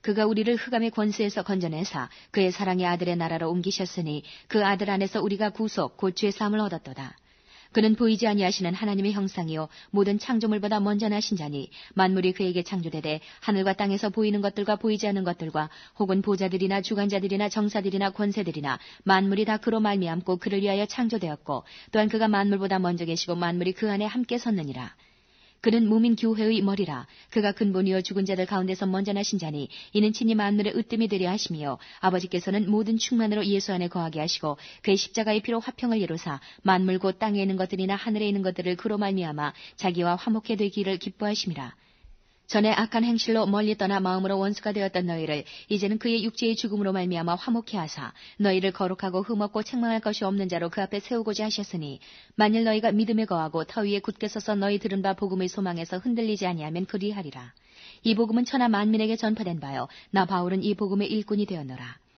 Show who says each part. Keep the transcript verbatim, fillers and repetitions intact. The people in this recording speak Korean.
Speaker 1: 그가 우리를 흑암의 권세에서 건져내사 그의 사랑의 아들의 나라로 옮기셨으니 그 아들 안에서 우리가 구속 곧 죄 사함을 얻었도다. 그는 보이지 아니하시는 하나님의 형상이요 모든 창조물보다 먼저 나신 자니 만물이 그에게 창조되되 하늘과 땅에서 보이는 것들과 보이지 않는 것들과 혹은 보좌들이나 주관자들이나 정사들이나 권세들이나 만물이 다 그로 말미암고 그를 위하여 창조되었고 또한 그가 만물보다 먼저 계시고 만물이 그 안에 함께 섰느니라. 그는 무민 교회의 머리라. 그가 근본이요 죽은 자들 가운데서 먼저 나신 자니 이는 친히 만물의 으뜸이 되려 하심이요 아버지께서는 모든 충만으로 예수 안에 거하게 하시고 그의 십자가의 피로 화평을 이루사 만물 곧 땅에 있는 것들이나 하늘에 있는 것들을 그로 말미암아 자기와 화목해 되기를 기뻐하심이라. 전에 악한 행실로 멀리 떠나 마음으로 원수가 되었던 너희를 이제는 그의 육체의 죽음으로 말미암아 화목해 하사 너희를 거룩하고 흠없고 책망할 것이 없는 자로 그 앞에 세우고자 하셨으니 만일 너희가 믿음에 거하고 터 위에 굳게 서서 너희 들은 바 복음의 소망에서 흔들리지 아니하면 그리하리라. 이 복음은 천하 만민에게 전파된 바요 나 바울은 이 복음의 일꾼이 되었노라.